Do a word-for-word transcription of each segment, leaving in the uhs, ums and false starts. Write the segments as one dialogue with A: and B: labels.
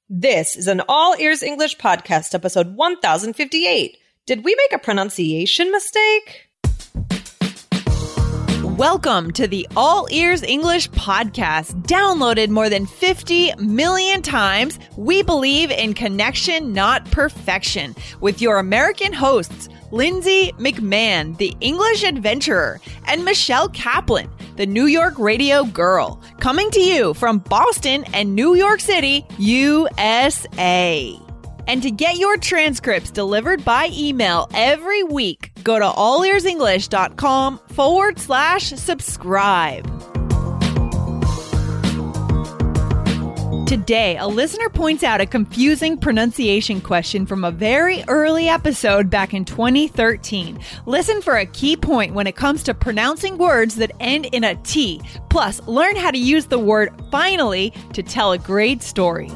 A: This is an All Ears English podcast, episode one thousand fifty-eight. Did we make a pronunciation mistake?
B: Welcome to the All Ears English podcast, downloaded more than fifty million times. We believe in connection, not perfection, with your American hosts, Lindsay McMahon, the English adventurer, and Michelle Kaplan, the New York radio girl, coming to you from Boston and New York City, U S A. And to get your transcripts delivered by email every week, go to allearsenglish.com forward slash subscribe. Today, a listener points out a confusing pronunciation question from a very early episode back in twenty thirteen. Listen for a key point when it comes to pronouncing words that end in a T. Plus, learn how to use the word finally to tell a great story.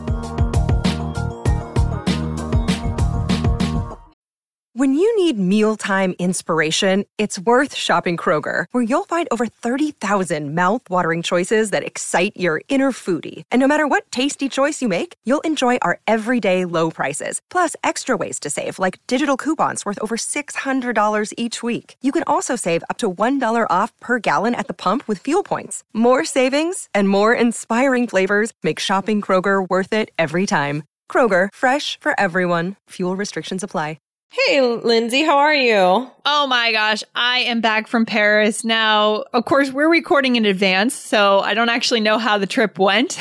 C: When you need mealtime inspiration, it's worth shopping Kroger, where you'll find over thirty thousand mouth-watering choices that excite your inner foodie. And no matter what tasty choice you make, you'll enjoy our everyday low prices, plus extra ways to save, like digital coupons worth over six hundred dollars each week. You can also save up to one dollar off per gallon at the pump with fuel points. More savings and more inspiring flavors make shopping Kroger worth it every time. Kroger, fresh for everyone. Fuel restrictions apply.
A: Hey, Lindsay, how are you?
B: Oh my gosh, I am back from Paris. Now, of course, we're recording in advance, so I don't actually know how the trip went.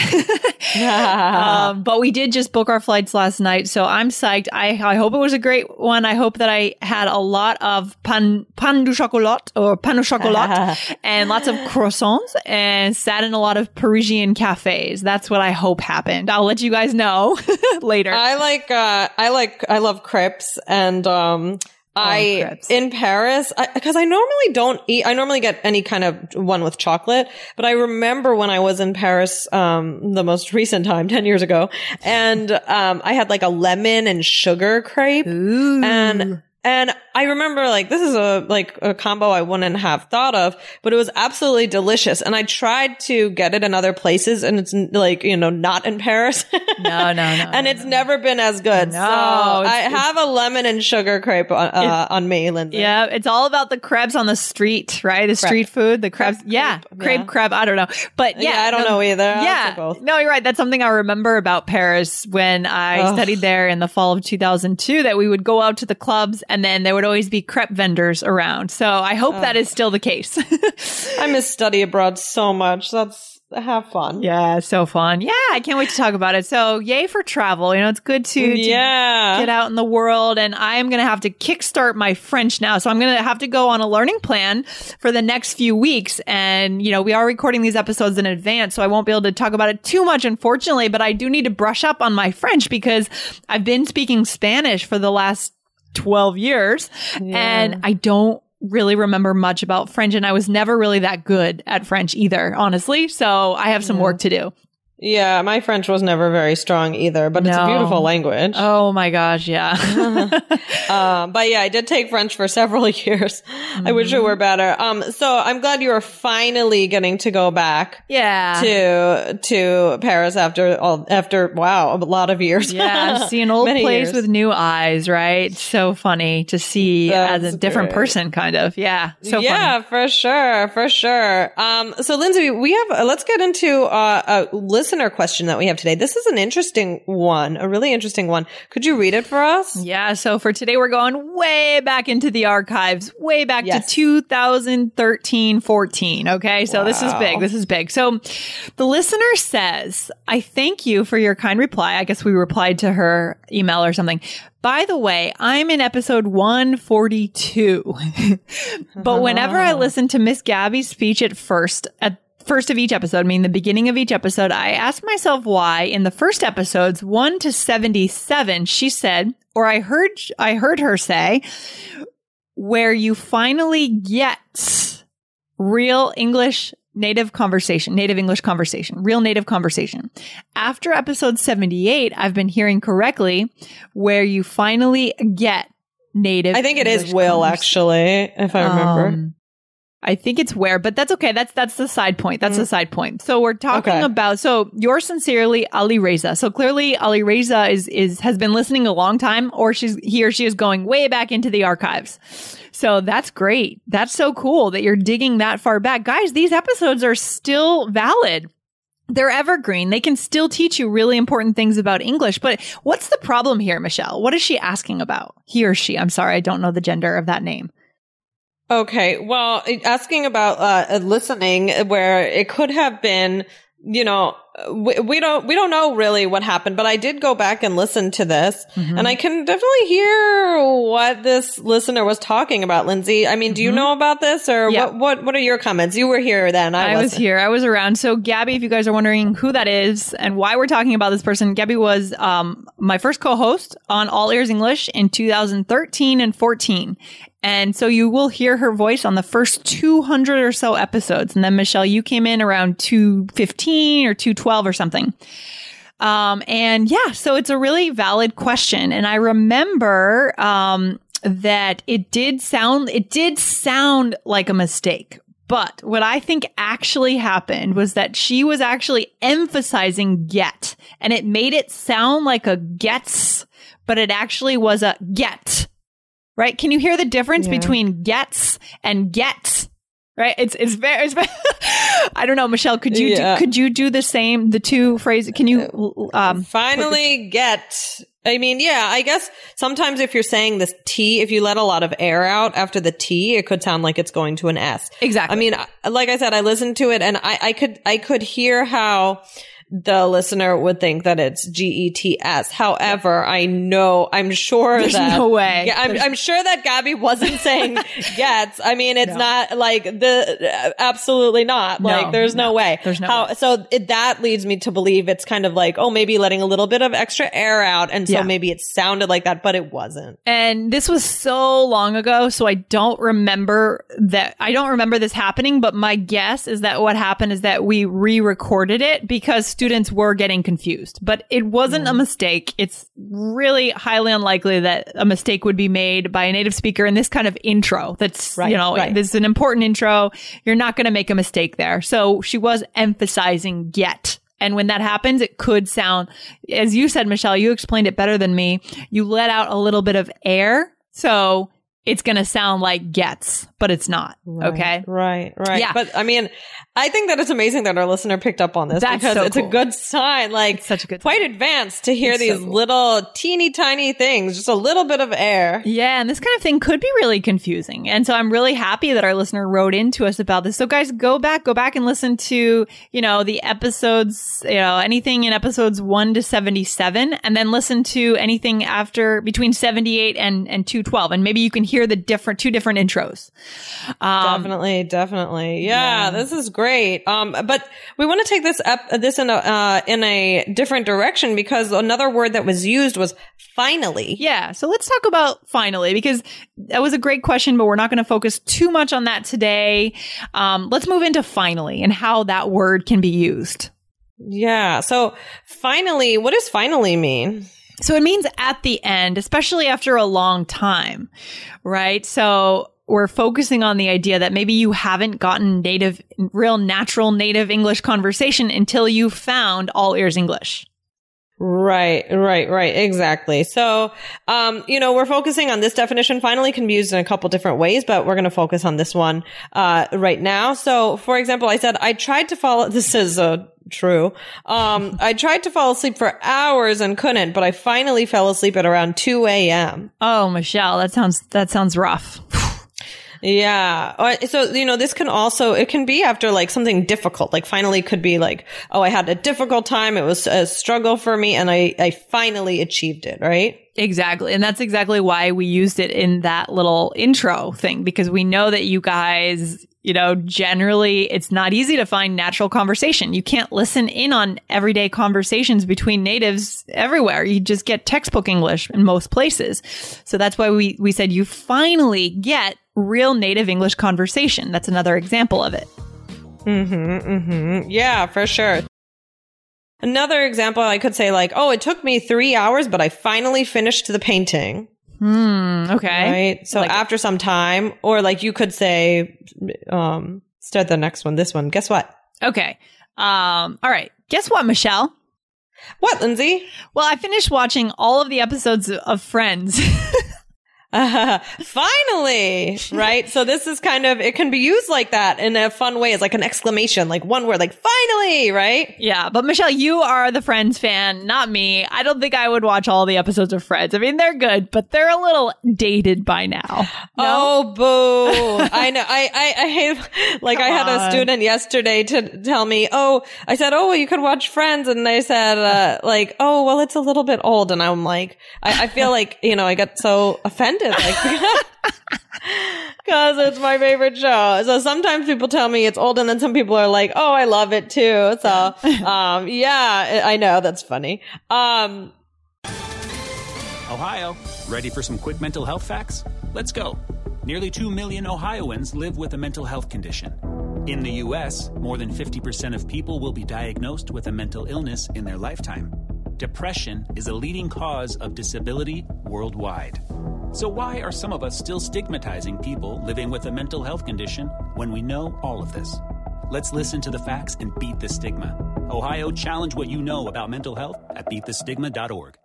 B: um, but we did just book our flights last night, so I'm psyched. I, I hope it was a great one. I hope that I had a lot of pan, pan du chocolat or pain au chocolat and lots of croissants and sat in a lot of Parisian cafes. That's what I hope happened. I'll let you guys know later.
A: I like, uh, I like, I love crepes and And um, I,
B: crepes.
A: in Paris, because I, I normally don't eat, I normally get any kind of one with chocolate, but I remember when I was in Paris, um, the most recent time, ten years ago, and um, I had like a lemon and sugar crepe.
B: Ooh.
A: And And I remember, like, this is a, like, a combo I wouldn't have thought of, but it was absolutely delicious. And I tried to get it in other places, and it's, like, you know, not in Paris.
B: No, no, no.
A: and
B: no,
A: it's
B: no.
A: never been as good.
B: No,
A: so
B: it's-
A: I have a lemon and sugar crepe on, uh, on me, Lindsay.
B: Yeah, it's all about the crepes on the street, right? The
A: Crepe.
B: street food, the crepes.
A: Crepe,
B: yeah,
A: crepe,
B: crepe,
A: yeah.
B: crepe. I don't know. But yeah,
A: Yeah, I don't
B: no,
A: know either. I'll
B: Yeah.
A: take both.
B: No, you're right. That's something I remember about Paris when I
A: Ugh.
B: studied there in the fall of two thousand two, that we would go out to the clubs and then there would always be crepe vendors around. So I hope that is still the case.
A: I miss study abroad so much. That's, have fun.
B: Yeah, so fun. Yeah, I can't wait to talk about it. So yay for travel. You know, it's good to, to
A: Yeah.
B: get out in the world. And I'm going to have to kickstart my French now. So I'm going to have to go on a learning plan for the next few weeks. And, you know, we are recording these episodes in advance, so I won't be able to talk about it too much, unfortunately. But I do need to brush up on my French because I've been speaking Spanish for the last twelve years.
A: Yeah.
B: And I don't really remember much about French, and I was never really that good at French either, honestly. So I have some
A: Yeah.
B: work to do.
A: Yeah, my French was never very strong either, but it's a
B: No.
A: beautiful language.
B: Oh my gosh, yeah.
A: Um, but yeah, I did take French for several years. Mm-hmm. I wish it were better. Um, so I'm glad you are finally getting to go back
B: Yeah.
A: to to Paris after all after wow, a lot of years.
B: Yeah, see an old
A: Many
B: place
A: years.
B: with new eyes, right? So funny to see
A: That's
B: as a different
A: great.
B: person, kind of. Yeah, so
A: yeah,
B: funny.
A: for sure, for sure. Um, so Lindsay, we have uh, let's get into uh, a listener question that we have today. This is an interesting one, a really interesting one. Could you read it for us?
B: Yeah, so for today, we're going way back into the archives, way back
A: Yes.
B: to two thousand thirteen, fourteen. Okay, so this is
A: Wow.
B: big. This is big. So the listener says, I thank you for your kind reply. I guess we replied to her email or something. By the way, I'm in episode one forty-two. But whenever I listen to Miss Gabby's speech at first, at first of each episode, I mean the beginning of each episode, I ask myself why in the first episodes one to seventy-seven, she said, or I heard, I heard her say, where you finally get real English native conversation, native English conversation, real native conversation. After episode seventy-eight, I've been hearing correctly where you finally get native.
A: I think it is
B: English
A: Will,
B: convers-
A: actually, if I remember.
B: Um, I think it's where, but that's okay. That's that's the side point. That's mm. the side point. So we're talking okay. about, so yours sincerely, Ali Reza. So clearly Ali Reza is, is, has been listening a long time, or she's, he or she is going way back into the archives. So that's great. That's so cool that you're digging that far back. Guys, these episodes are still valid. They're evergreen. They can still teach you really important things about English. But what's the problem here, Michelle? What is she asking about? He or she. I'm sorry. I don't know the gender of that name.
A: Okay. Well, asking about uh, listening, where it could have been, you know, we, we don't we don't know really what happened, but I did go back and listen to this, mm-hmm. and I can definitely hear what this listener was talking about, Lindsay. I mean, do you mm-hmm. know about this, or yeah. what, what what are your comments? You were here then. I,
B: I was here. I was around. So Gabby, if you guys are wondering who that is and why we're talking about this person, Gabby was um, my first co-host on All Ears English in two thousand thirteen and fourteen. And so you will hear her voice on the first two hundred or so episodes. And then, Michelle, you came in around two fifteen or two twelve or something. Um, and yeah, so it's a really valid question. And I remember um, that it did sound, it did sound like a mistake. But what I think actually happened was that she was actually emphasizing get. And it made it sound like a gets, but it actually was a get. Right? Can you hear the difference yeah. between gets and gets? Right? It's it's very. It's very I don't know, Michelle. Could you yeah. do, could you do the same? The two phrases. Can you um,
A: finally the- get? I mean, yeah. I guess sometimes if you're saying this T, if you let a lot of air out after the T, it could sound like it's going to an S.
B: Exactly.
A: I mean, like I said, I listened to it and I, I could I could hear how the listener would think that it's G E T S. However, I know, I'm sure
B: There's
A: that.
B: no way.
A: Yeah, I'm, I'm sure that Gabby wasn't saying gets. I mean, it's no. not like the, absolutely not. Like, no, there's no, no way.
B: There's no
A: How,
B: way.
A: So it, that leads me to believe it's kind of like, oh, maybe letting a little bit of extra air out. And so yeah. maybe it sounded like that, but it wasn't.
B: And this was so long ago. So I don't remember that. I don't remember this happening, but my guess is that what happened is that we re-recorded it because students were getting confused, but it wasn't mm. a mistake. It's really highly unlikely that a mistake would be made by a native speaker in this kind of intro. That's, right, you know, right. this is an important intro. You're not going to make a mistake there. So she was emphasizing get. And when that happens, it could sound, as you said, Michelle, you explained it better than me. You let out a little bit of air. So it's going to sound like gets, but it's not.
A: Right,
B: okay.
A: Right. Right.
B: Yeah.
A: But I mean, I think that it's amazing that our listener picked up on this
B: That's
A: because
B: so
A: it's
B: cool.
A: a good sign. Like,
B: it's such a good
A: quite
B: sign.
A: advanced to hear
B: it's
A: these
B: so cool.
A: little teeny tiny things, just a little bit of air.
B: Yeah. And this kind of thing could be really confusing. And so I'm really happy that our listener wrote into us about this. So guys, go back, go back and listen to, you know, the episodes, you know, anything in episodes one to seventy-seven, and then listen to anything after between seventy-eight and, and two twelve. And maybe you can hear the different, two different intros.
A: Um, definitely. Definitely. Yeah, yeah. This is great. Um, but we want to take this up, this in a, uh, in a different direction because another word that was used was finally.
B: Yeah. So let's talk about finally, because that was a great question, but we're not going to focus too much on that today. Um, let's move into finally and how that word can be used.
A: Yeah. So finally, what does finally mean?
B: So it means at the end, especially after a long time, right? So we're focusing on the idea that maybe you haven't gotten native, real natural native English conversation until you found All Ears English.
A: Right, right, right. Exactly. So, um, you know, we're focusing on this definition. Finally can be used in a couple different ways, but we're going to focus on this one, uh, right now. So, for example, I said, I tried to follow, this is, uh, true. Um, I tried to fall asleep for hours and couldn't, but I finally fell asleep at around two a.m.
B: Oh, Michelle, that sounds, that sounds rough.
A: Yeah. So, you know, this can also, it can be after like something difficult, like finally could be like, oh, I had a difficult time. It was a struggle for me and I, I finally achieved it. Right.
B: Exactly. And that's exactly why we used it in that little intro thing, because we know that you guys, you know, generally it's not easy to find natural conversation. You can't listen in on everyday conversations between natives everywhere. You just get textbook English in most places. So that's why we, we said you finally get real native English conversation. That's another example of it.
A: Mm-hmm, mm-hmm. Yeah, for sure. Another example, I could say like, oh, it took me three hours, but I finally finished the painting.
B: Hmm. Okay.
A: Right. So
B: Like-
A: after some time, or like you could say, um, start the next one, this one. Guess what?
B: Okay. Um, all right. Guess what, Michelle?
A: What, Lindsay?
B: Well, I finished watching all of the episodes of Friends.
A: Uh, finally, right? So this is kind of, it can be used like that in a fun way. It's like an exclamation, like one word, like finally, right?
B: Yeah, but Michelle, you are the Friends fan, not me. I don't think I would watch all the episodes of Friends. I mean, they're good, but they're a little dated by now. No?
A: Oh, boo. I know. I, I, I hate, like, I had
B: on.
A: a student yesterday to tell me, oh, I said, oh, well, you could watch Friends. And they said, uh, like, oh, well, it's a little bit old. And I'm like, I, I feel like, you know, I got so offended. Like, because it's my favorite show. So sometimes people tell me it's old, and then some people are like, "Oh, I love it too." So, um, yeah, I know that's funny. Um,
D: Ohio, ready for some quick mental health facts? Let's go. Nearly two million Ohioans live with a mental health condition. In the U S, more than fifty percent of people will be diagnosed with a mental illness in their lifetime. Depression is a leading cause of disability worldwide. So why are some of us still stigmatizing people living with a mental health condition when we know all of this? Let's listen to the facts and beat the stigma. Ohio, challenge what you know about mental health at beat the stigma dot org.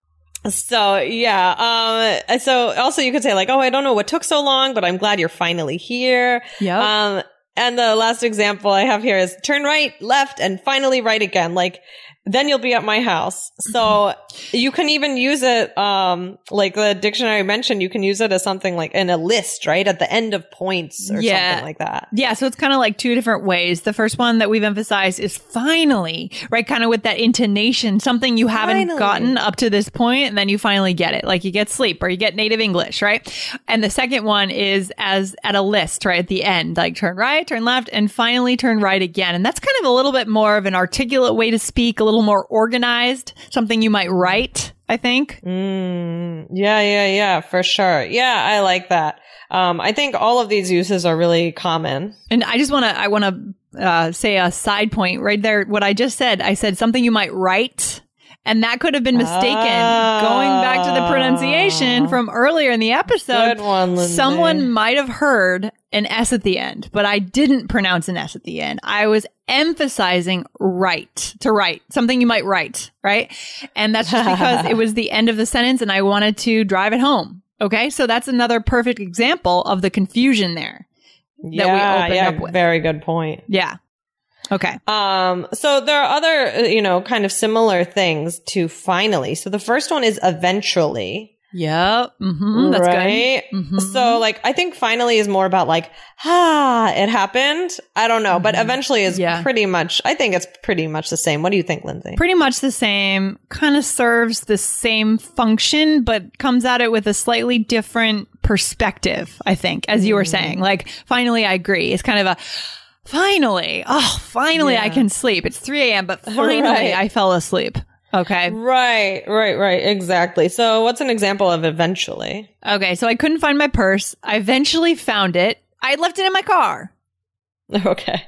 A: so yeah. Um, so also you could say like, "Oh, I don't know what took so long, but I'm glad you're finally here."
B: Yep.
A: Um, and the last example I have here is turn right, left, and finally right again. Like, then you'll be at my house. So you can even use it, um, like the dictionary mentioned, you can use it as something like in a list, right? At the end of points or
B: Yeah.
A: something like that.
B: Yeah, so it's kind of like two different ways. The first one that we've emphasized is finally, right? Kind of with that intonation, something you haven't
A: Finally.
B: gotten up to this point, and then you finally get it. Like you get sleep or you get native English, right? And the second one is as at a list, right? At the end, like turn right, turn left, and finally turn right again. And that's kind of a little bit more of an articulate way to speak, a little more organized, something you might write, I think.
A: Mm, yeah, yeah, yeah, for sure. Yeah, I like that. Um, I think all of these uses are really common.
B: And I just want to, I want to uh, say a side point right there. What I just said, I said something you might write. And that could have been mistaken.
A: Oh.
B: Going back to the pronunciation from earlier in the episode,
A: Good one, Lindsay.
B: someone might have heard an S at the end, but I didn't pronounce an S at the end. I was emphasizing right, to write, something you might write, right? And that's just because it was the end of the sentence and I wanted to drive it home. Okay, so that's another perfect example of the confusion there
A: Yeah,
B: that we opened
A: yeah,
B: up with.
A: very good point.
B: Yeah. Okay.
A: Um, so there are other, uh, you know, kind of similar things to finally. So the first one is eventually.
B: Yep. Mm-hmm. That's
A: right?
B: good. Mhm.
A: So like, I think finally is more about like, ah, it happened. I don't know, but eventually is
B: Yeah.
A: pretty much, I think it's pretty much the same. What do you think, Lindsay?
B: Pretty much the same, kind of serves the same function, but comes at it with a slightly different perspective, I think, as you were saying. Like, finally, I agree. It's kind of a, finally, oh, finally I
A: Yeah.
B: can sleep. It's three a.m., but finally
A: Right.
B: I fell asleep. Okay.
A: Right, right, right. Exactly. So what's an example of eventually?
B: Okay. So I couldn't find my purse. I eventually found it. I left it in my car.
A: Okay.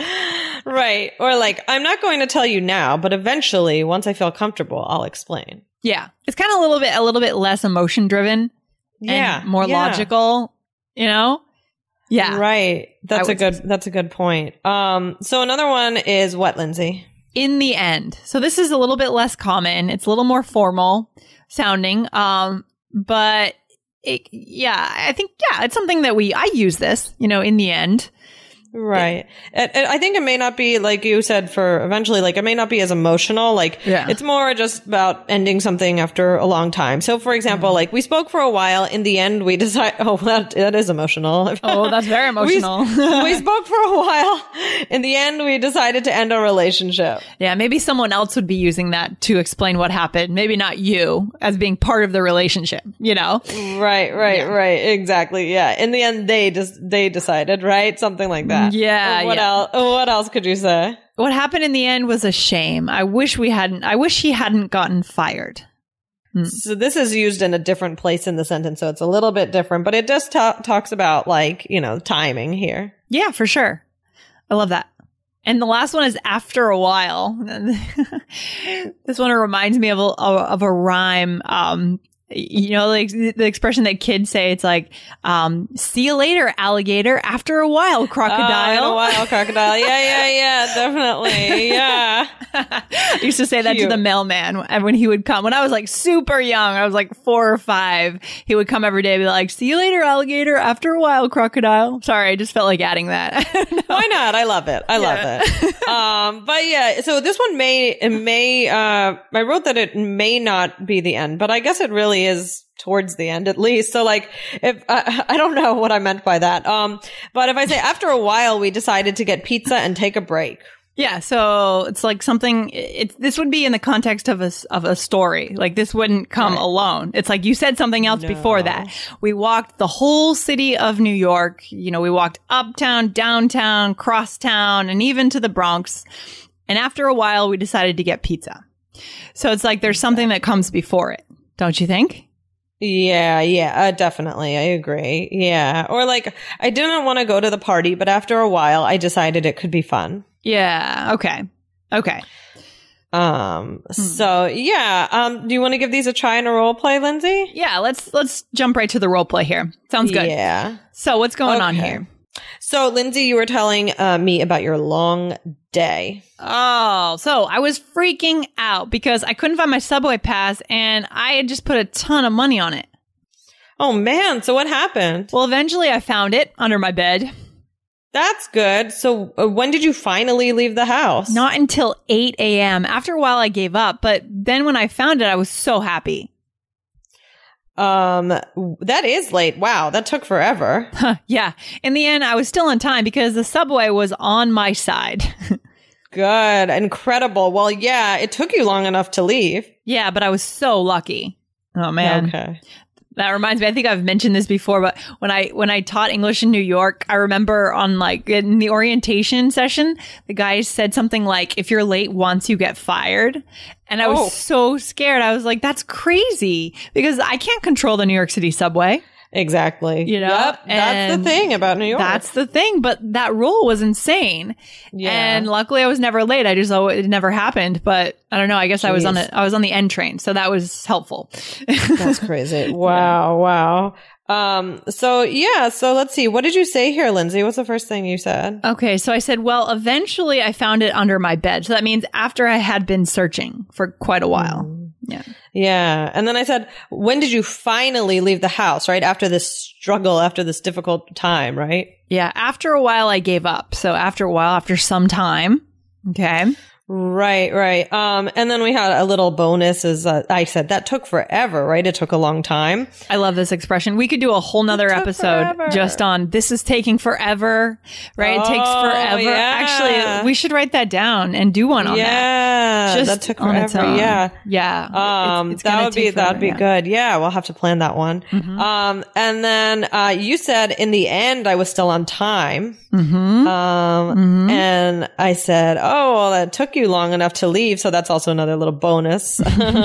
A: Right. Or like, I'm not going to tell you now, but eventually, once I feel comfortable, I'll explain.
B: Yeah. It's kind of a little bit, a little bit less emotion driven.
A: Yeah.
B: And more
A: yeah.
B: logical, you know? Yeah.
A: Right. That's
B: I
A: a
B: would
A: good, that's a good point. Um, so another one is what, Lindsay?
B: In the end. So this is a little bit less common. It's a little more formal sounding. Um, but it, yeah, I think, yeah, it's something that we, I use this, you know, in the end.
A: Right. It, it, I think it may not be, like you said, for eventually, like, it may not be as emotional. Like,
B: Yeah.
A: it's more just about ending something after a long time. So, for example, like, we spoke for a while. In the end, we decided, oh, that, that is emotional.
B: Oh, that's very emotional.
A: we, we spoke for a while. In the end, we decided to end our relationship.
B: Yeah, maybe someone else would be using that to explain what happened. Maybe not you as being part of the relationship, you know?
A: Right, right, right. Exactly. Yeah. In the end, they just, they decided, right? Something like that.
B: Yeah,
A: What
B: yeah.
A: else? What else could you say?
B: What happened in the end was a shame. I wish we hadn't, I wish he hadn't gotten fired.
A: So this is used in a different place in the sentence, so it's a little bit different, but it just ta- talks about, like, you know, timing here.
B: Yeah, for sure. I love that. And the last one is after a while. This one reminds me of a, of a rhyme. Um, You know, like the expression that kids say, it's like, um, see you later, alligator. After a while, crocodile.
A: Oh, in a while, crocodile. Yeah, yeah, yeah, definitely. Yeah.
B: I used to say that
A: Cute.
B: to the mailman when he would come. When I was like super young, I was like four or five, he would come every day and be like, see you later, alligator. After a while, crocodile. Sorry, I just felt like adding that. No.
A: Why not? I love it. I love
B: Yeah.
A: it. Um, but yeah, so this one may, it may, uh, I wrote that it may not be the end, but I guess it really is towards the end at least. So like, if, uh, I don't know what I meant by that. Um, but if I say after a while, we decided to get pizza and take a break.
B: Yeah, so it's like something. It's this would be in the context of a of a story. Like this wouldn't come
A: Right.
B: alone. It's like you said something else
A: No.
B: before that. We walked the whole city of New York. You know, we walked uptown, downtown, crosstown, and even to the Bronx. And after a while, we decided to get pizza. So it's like there's something that comes before it, don't you think?
A: Yeah, yeah, uh, definitely. I agree. Yeah. Or like, I didn't want to go to the party, but after a while, I decided it could be fun.
B: Yeah. Okay. Okay.
A: Um, so yeah. Um, do you want to give these a try in a role play, Lindsay?
B: Yeah. Let's let's jump right to the role play here. Sounds good.
A: Yeah.
B: So what's going on
A: Okay.
B: here?
A: So, Lindsay, you were telling uh, me about your long day.
B: Oh, so I was freaking out because I couldn't find my subway pass and I had just put a ton of money on it.
A: Oh, man. So what happened?
B: Well, eventually I found it under my bed.
A: That's good. So uh, when did you finally leave the house?
B: Not until eight a.m. After a while, I gave up. But then when I found it, I was so happy.
A: Um, that is late. Wow. That took forever.
B: Huh, yeah. In the end, I was still on time because the subway was on my side.
A: Good. Incredible. Well, yeah, it took you long enough to leave.
B: Yeah, but I was so lucky. Oh, man.
A: Okay.
B: That reminds me, I think I've mentioned this before, but when I when I taught English in New York, I remember on like in the orientation session, the guy said something like, if you're late once, you get fired. And I was
A: Oh.
B: so scared. I was like, that's crazy because I can't control the New York City subway.
A: Exactly.
B: You know?
A: Yep. That's the
B: And
A: thing about New York.
B: That's the thing. But that rule was insane.
A: Yeah.
B: And luckily I was never late. I just, oh, it never happened. But I don't know. I guess I was on
A: Jeez.
B: it. I was on the N train. So that was helpful.
A: That's crazy. Wow. Wow. Um, so yeah. So let's see. What did you say here, Lindsay? What's the first thing you said?
B: Okay, so I said, well, eventually I found it under my bed. So that means after I had been searching for quite a while. Yeah.
A: Yeah. And then I said, when did you finally leave the house, right? After this struggle, after this difficult time, right?
B: Yeah. After a while, I gave up. So after a while, after some time. Okay.
A: Right, right. Um, and then we had a little bonus is, uh, I said that took forever, right? It took a long time.
B: I love this expression. We could do a whole nother
A: took
B: episode
A: forever.
B: just on this is taking forever, right? It takes
A: Oh,
B: forever.
A: yeah.
B: Actually, we should write that down and do one on that.
A: Yeah.
B: Just
A: that took
B: on its
A: forever.
B: own.
A: Yeah.
B: Yeah.
A: Um,
B: It's- it's
A: that
B: gonna
A: would be,
B: take
A: that would
B: forever,
A: be
B: yeah. Mm-hmm.
A: good. Yeah. We'll have to plan that one. Um, and then, uh, you said in the end, I was still on time.
B: Mm-hmm.
A: Um,
B: Mhm.
A: and I said, oh, well, that took you long enough to leave. So that's also another little bonus.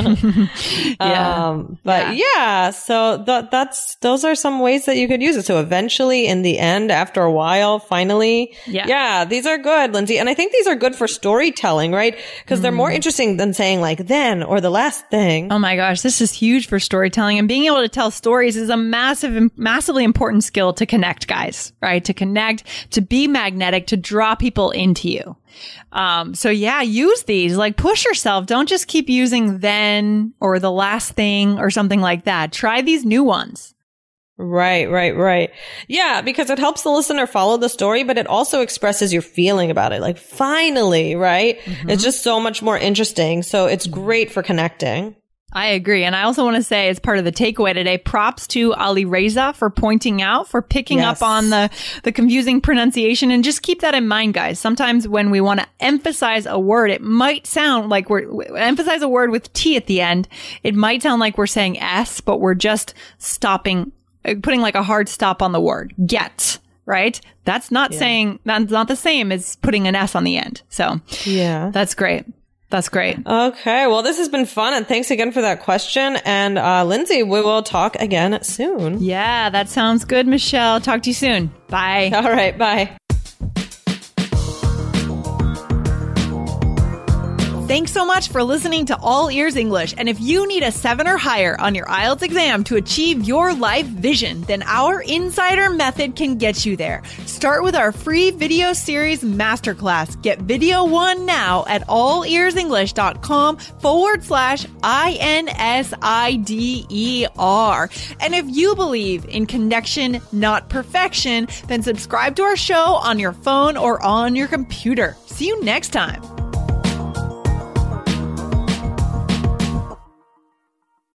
B: Yeah.
A: Um, but yeah, so th- that's, those are some ways that you could use it. So eventually in the end, after a while, finally,
B: Yeah.
A: yeah, these are good, Lindsay. And I think these are good for storytelling, right? Because they're
B: Mm.
A: more interesting than saying like then or the last thing.
B: Oh my gosh, this is huge for storytelling, and being able to tell stories is a massive, massively important skill to connect, guys, right? To connect, to be magnetic, to draw people into you. Um, so yeah, use these, like push yourself. Don't just keep using then or the last thing or something like that. Try these new ones.
A: Right, right, right. Yeah, because it helps the listener follow the story, but it also expresses your feeling about it. Like finally, right?
B: Mm-hmm.
A: It's just so much more interesting. So it's great for connecting.
B: I agree. And I also want to say, as part of the takeaway today, props to Ali Reza for pointing out, for picking
A: Yes.
B: up on the, the confusing pronunciation. And just keep that in mind, guys. Sometimes when we want to emphasize a word, it might sound like we're, we emphasize a word with T at the end. It might sound like we're saying S, but we're just stopping, uh, putting like a hard stop on the word. Get, right? That's not saying, that's not the same as putting an S on the end. So
A: Yeah.
B: that's great. That's great.
A: Okay. Well, this has been fun. And thanks again for that question. And, uh, Lindsay, we will talk again soon.
B: Yeah, that sounds good, Michelle. Talk to you soon. Bye.
A: All right. Bye.
B: Thanks so much for listening to All Ears English. And if you need a seven or higher on your I E L T S exam to achieve your life vision, then our Insider Method can get you there. Start with our free video series masterclass. Get video one now at allearsenglish.com forward slash I N S I D E R. And if you believe in connection, not perfection, then subscribe to our show on your phone or on your computer. See you next time.